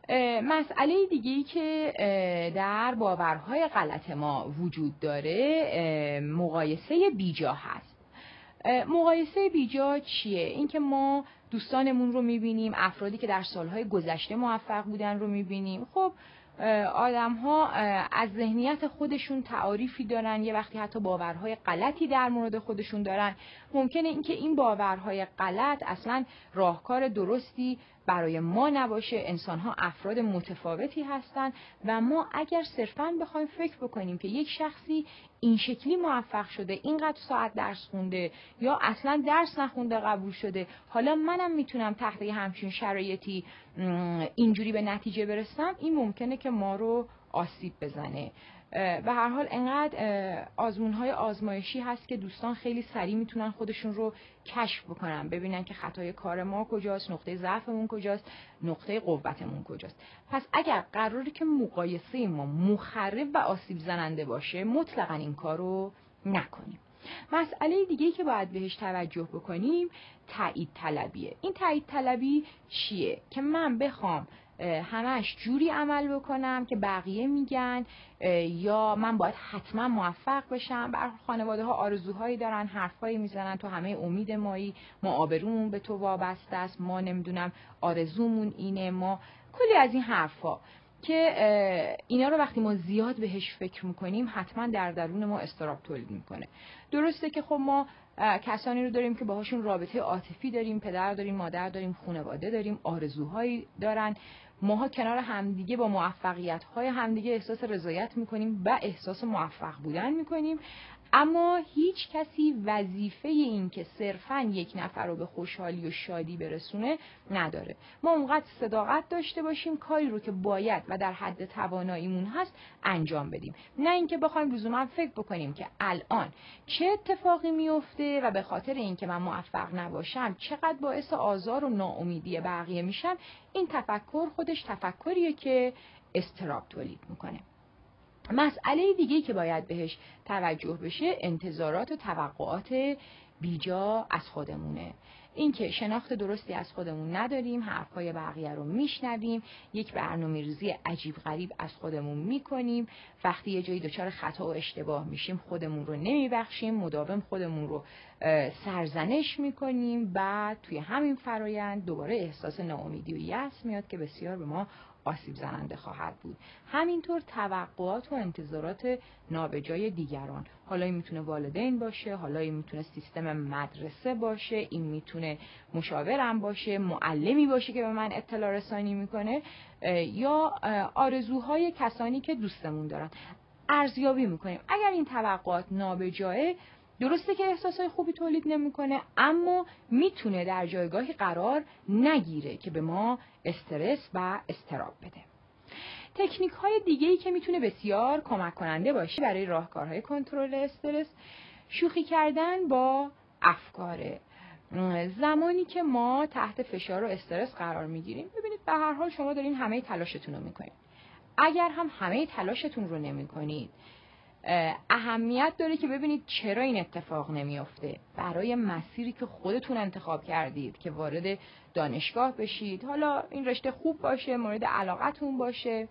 مسئله دیگه‌ای که در باورهای غلط ما وجود داره مقایسه بیجا هست. مقایسه بیجا چیه؟ اینکه ما دوستانمون رو می‌بینیم، افرادی که در سالهای گذشته موفق بودن رو می‌بینیم. خب آدم‌ها از ذهنیت خودشون تعاریفی دارن، یه وقتی حتی باورهای غلطی در مورد خودشون دارن. ممکنه اینکه این باورهای غلط اصلاً راهکار درستی برای ما نباشه. انسان‌ها افراد متفاوتی هستن و ما اگر صرفاً بخوایم فکر بکنیم که یک شخصی این شکلی موفق شده، اینقدر ساعت درس خونده یا اصلاً درس نخونده قبول شده، حالا منم میتونم تحت همچین شرایطی اینجوری به نتیجه برسم، این ممکنه که ما رو آسیب بزنه. به هر حال انقدر آزمون‌های آزمایشی هست که دوستان خیلی سریع میتونن خودشون رو کشف بکنن، ببینن که خطای کار ما کجاست، نقطه ضعفمون کجاست، نقطه قوتمون کجاست. پس اگر قراره که مقایسه ما مخرب و آسیب زننده باشه، مطلقاً این کارو نکنیم. مسئله دیگه‌ای که باید بهش توجه بکنیم تایید طلبیه. این تایید طلبی چیه؟ که من بخوام همش جوری عمل بکنم که بقیه میگن، یا من باید حتما موفق بشم. برای خانواده ها آرزوهایی دارن، حرفایی میزنن تو همه امید مایی، ما آبرومون به تو وابسته است، ما نمیدونم آرزومون اینه، ما کلی از این حرفا که اینا رو وقتی ما زیاد بهش فکر میکنیم حتما در درون ما اضطراب تولید میکنه. درسته که خب ما کسانی رو داریم که باهاشون رابطه عاطفی داریم، پدر داریم، مادر داریم، خانواده داریم، آرزوهایی دارن، ماها کنار همدیگه با موفقیت‌های همدیگه احساس رضایت میکنیم و احساس موفق بودن میکنیم، اما هیچ کسی وظیفه این که صرفاً یک نفر رو به خوشحالی و شادی برسونه نداره. ما اونقدر صداقت داشته باشیم کاری رو که باید و در حد تواناییمون هست انجام بدیم، نه اینکه بخوایم لزوما فکر بکنیم که الان چه اتفاقی میفته و به خاطر اینکه من موفق نباشم چقدر باعث آزار و ناامیدی بقیه میشم. این تفکر خودش تفکریه که اضطراب تولید میکنه. مسئله دیگه‌ای که باید بهش توجه بشه انتظارات و توقعات بیجا از خودمونه. اینکه شناخت درستی از خودمون نداریم، حرفای بقیه رو میشنویم، یک برنامه‌ریزی عجیب غریب از خودمون میکنیم، وقتی یه جایی دچار خطا و اشتباه میشیم خودمون رو نمیبخشیم، مداوم خودمون رو سرزنش میکنیم و توی همین فرایند دوباره احساس ناامیدی و یأس میاد که بسیار به ما آسیب زننده خواهد بود. همینطور توقعات و انتظارات نابجای دیگران، حالا این میتونه والدین باشه، حالا این میتونه سیستم مدرسه باشه، این میتونه مشاورم باشه، معلمی باشه که به من اطلاع رسانی میکنه، یا آرزوهای کسانی که دوستمون دارن. ارزیابی میکنیم. اگر این توقعات نابجایه، درسته که احساسای خوبی تولید نمیکنه، اما میتونه در جایگاهی قرار نگیره که به ما استرس و اضطراب بده. تکنیک های دیگه‌ای که میتونه بسیار کمک کننده باشه برای راهکارهای کنترل استرس، شوخی کردن با افکاره. زمانی که ما تحت فشار و استرس قرار میگیریم، ببینید به هر حال شما دارین همه تلاشتون رو میکنید. اگر هم همه تلاشتون رو نمیکنید، اهمیت داره که ببینید چرا این اتفاق نمیافته. برای مسیری که خودتون انتخاب کردید که وارد دانشگاه بشید، حالا این رشته خوب باشه، مورد علاقتون باشه،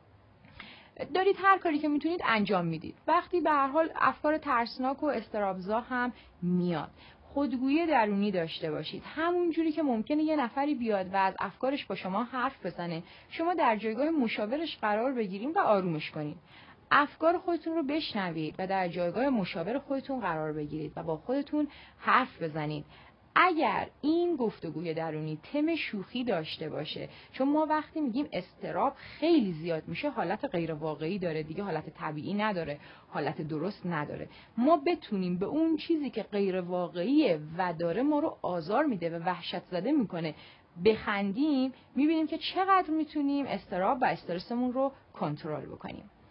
دارید هر کاری که میتونید انجام میدید. وقتی به هر حال افکار ترسناک و اضطرابزا هم میاد، خودگویی درونی داشته باشید. همون جوری که ممکنه یه نفری بیاد و از افکارش با شما حرف بزنه، شما در جایگاه مشاورش قرار بگیرید و آرومش کنید. افکار خودتون رو بشنوید و در جایگاه مشاور خودتون قرار بگیرید و با خودتون حرف بزنید. اگر این گفتگوی درونی تم شوخی داشته باشه، چون ما وقتی میگیم اضطراب خیلی زیاد میشه، حالت غیر واقعی داره دیگه، حالت طبیعی نداره، حالت درست نداره. ما بتونیم به اون چیزی که غیر واقعیه و داره ما رو آزار میده و وحشت زده میکنه بخندیم، میبینیم که چقدر میتونیم اضطراب و استرسمون رو کنترل بکنیم.